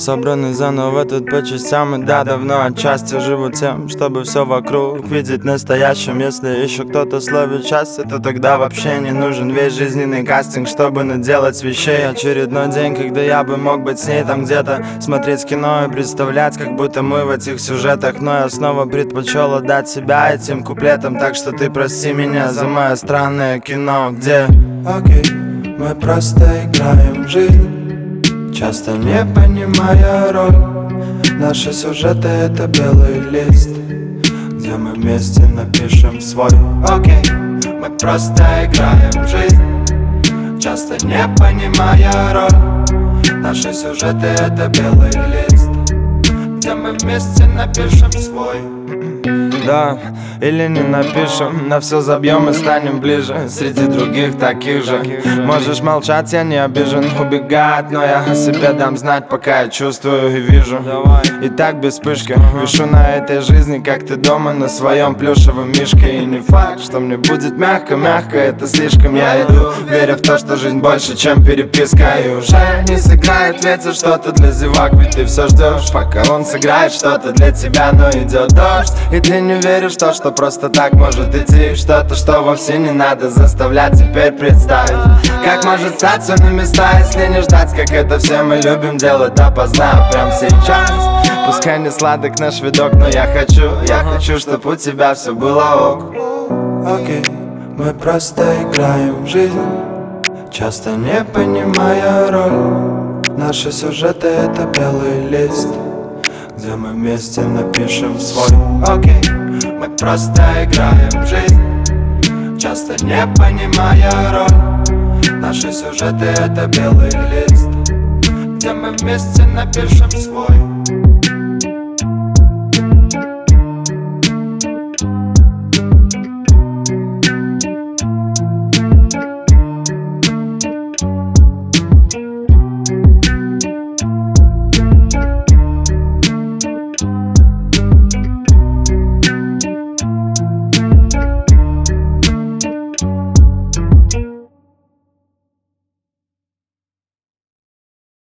собраны заново тут по частям. И да, давно отчасти живу тем, чтобы все вокруг видеть настоящим. Если еще кто-то словит счастье, то тогда вообще не нужен весь жизненный кастинг, чтобы наделать вещей. Очередной день, когда я бы мог быть с ней там где-то, смотреть кино и представлять, как будто мы в этих сюжетах. Но я снова предпочел отдать себя этим куплетам. Так что ты прости меня за мое странное кино, где окей, мы просто играем в жизнь, часто не понимая роль. Наши сюжеты — это белый лист, где мы вместе напишем свой. Окей, мы просто играем в жизнь, часто не понимая роль. Наши сюжеты — это белый лист, где мы вместе напишем свой. Да, или не напишем, на все забьем и станем ближе среди других таких же. Можешь молчать, я не обижен, убегать, но я о себе дам знать, пока я чувствую и вижу. И так без вспышки вишу на этой жизни, как ты дома на своем плюшевом мишке. И не факт, что мне будет мягко, это слишком. Я иду, веря в то, что жизнь больше, чем переписка. И уже не сыграет ветер что-то для зевак, ведь ты все ждешь, пока он сыграет что-то для тебя. Но идет дождь, и ты не веришь в то, что просто так может идти. Что-то, что вовсе не надо заставлять. Теперь представь, как может стать все на места, если не ждать, как это все мы любим делать допоздна. Прям сейчас, пускай не сладок наш видок, но я хочу, чтоб у тебя все было ок. Окей, мы просто играем в жизнь, часто не понимая роль. Наши сюжеты — это белый лист, где мы вместе напишем свой. Окей, мы просто играем в жизнь, часто не понимая роль. Наши сюжеты — это белый лист, где мы вместе напишем свой.